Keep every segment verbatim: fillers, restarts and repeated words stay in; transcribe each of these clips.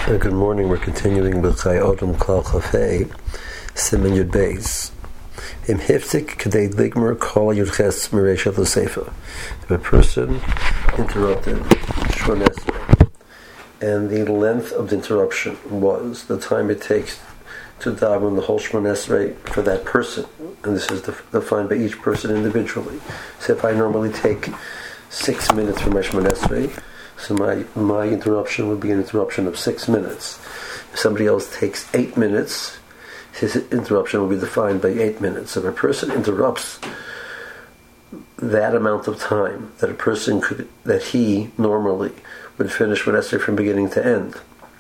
Uh, good morning. We're continuing with Chai Odom Klal Chafei, Siman Yud Beis. Im Hifzik Kadei Ligmer Kol Yud Ches Mereisha L'Sefa. If a person interrupted Shmon Esrei, and the length of the interruption was the time it takes to daven the whole Shmon Esrei for that person, and this is defined by each person individually. So if I normally take six minutes for my Shmon Esrei, so my, my interruption would be an interruption of six minutes. If somebody else takes eight minutes, his interruption will be defined by eight minutes. If a person interrupts that amount of time that a person could, that he normally would finish Shmon Esrei from beginning to end,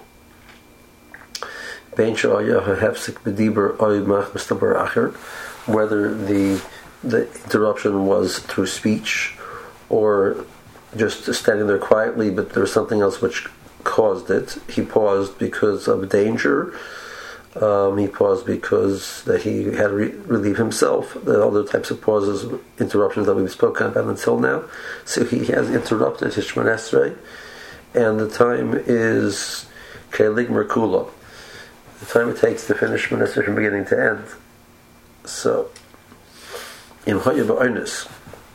whether the the interruption was through speech or just standing there quietly, but there was something else which caused it. He paused because of danger. Um, he paused because that he had to re- relieve himself. The other types of pauses, interruptions that we've spoken about until now. So he has interrupted his Shmon Esrei, and the time is Keilig Merkula. The time it takes to finish Shmon Esrei from beginning to end. So, Im Haya Ba'onis.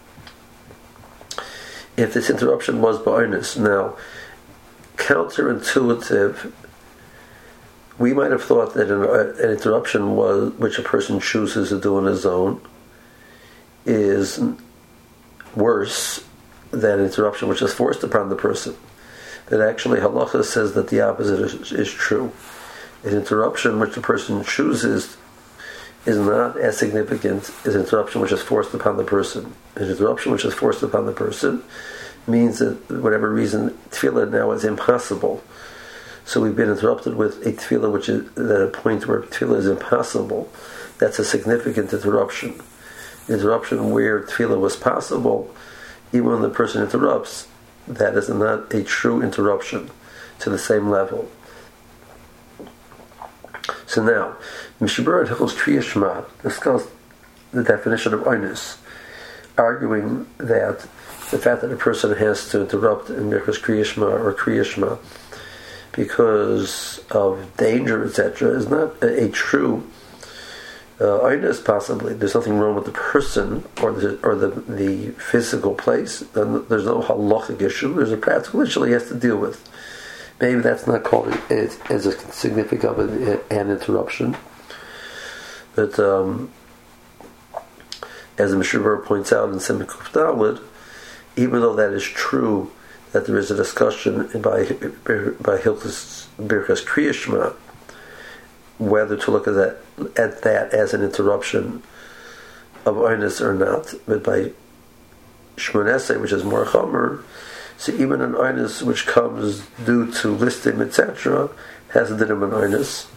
If this interruption was ba'onis, now, counterintuitive, we might have thought that an, an interruption was which a person chooses to do on his own is worse than an interruption which is forced upon the person. But actually, halacha says that the opposite is, is true. An interruption which the person chooses is not as significant as an interruption which is forced upon the person. An interruption which is forced upon the person means that, for whatever reason, tefillah now is impossible. So we've been interrupted with a tefillah which is at a point where tefillah is impossible. That's a significant interruption. An interruption where tefillah was possible, even when the person interrupts, that is not a true interruption to the same level. So now, Mishabur and Hilchos Kriya Shema discussed the definition of oinus, arguing that the fact that a person has to interrupt in Hilchos Kriya Shema or Kriya Shema because of danger, et cetera, is not a, a true uh, oinus. Possibly, there's nothing wrong with the person or the or the, the physical place. Then there's no halachic issue. There's a practical issue he has to deal with. Maybe that's not called as, as a significant of an, an interruption. But um, as the Mishabur points out in Siman Kuf Daled, even though that is true, that there is a discussion by by Hilchos Birkas Kriya Shema whether to look at that at that as an interruption of oinus or not, but by Shmon Esrei, which is more chomer, so even an oinus which comes due to listim, et cetera, has a din of an oinus.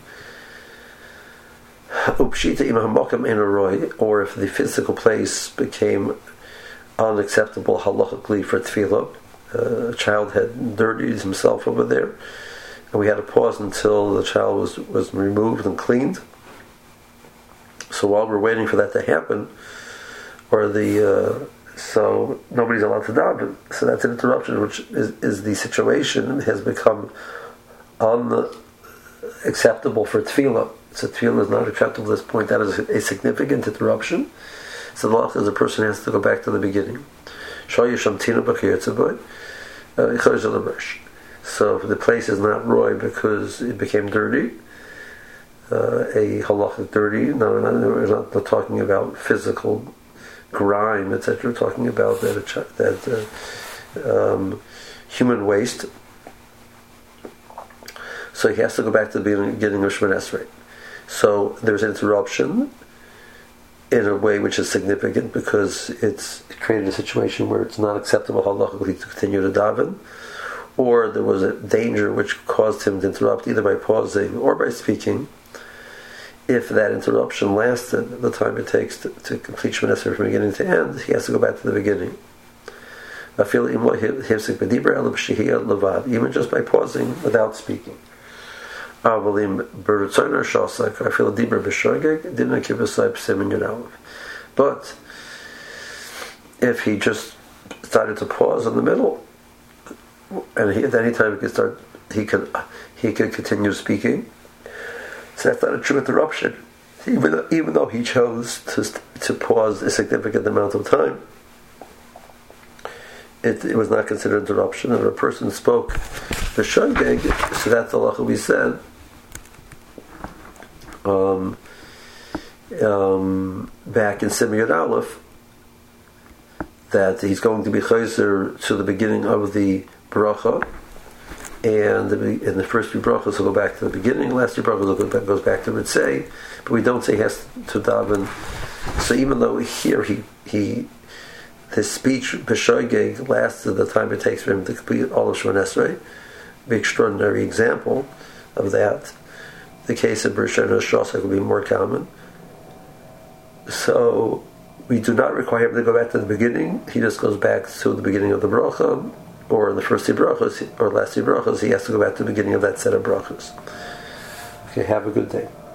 Upshita im hamakam ein aroi, or if the physical place became unacceptable halachically for tefillah, uh, a child had dirtied himself over there, and we had to pause until the child was, was removed and cleaned. So while we're waiting for that to happen, or the uh, so nobody's allowed to daven. So that's an interruption, which is, is the situation has become unacceptable for tefillah. So tefillah is not acceptable at this point. That is a significant interruption. So the law is a person has to go back to the beginning. So if the place is not roy because it became dirty, uh, a halachic dirty, no, no, no, we're not, not talking about physical grime, et cetera. We're talking about that, that uh, um, human waste. So he has to go back to the beginning of Shmon Esrei. So there's an interruption in a way which is significant because it's created a situation where it's not acceptable halachically to continue to daven, or there was a danger which caused him to interrupt either by pausing or by speaking. If that interruption lasted the time it takes to, to complete Shmon Esrei from beginning to end, he has to go back to the beginning. Even just by pausing without speaking. But if he just started to pause in the middle, and he, at any time he could start he could he could continue speaking. So that's not a true interruption, even though, even though he chose to to pause a significant amount of time. It, it was not considered interruption. And if a person spoke the shogeg, so that's the halacha we said. Um, um, back in Simeon Aleph, that he's going to be chayzer to the beginning of the bracha, and the, in the first few brachas will go back to the beginning, last few brachas will go back, goes back to Ritzei, but we don't say he has to daven. So even though here he he his speech b'shoigeg lasted the time it takes for him to complete all of Shemon Esrei, the extraordinary example of that. The case of Bereshit Shosek will be more common. So we do not require him to go back to the beginning. He just goes back to the beginning of the bracha, or in the first two brachas, or last two brachas, he has to go back to the beginning of that set of brachas. Okay, have a good day.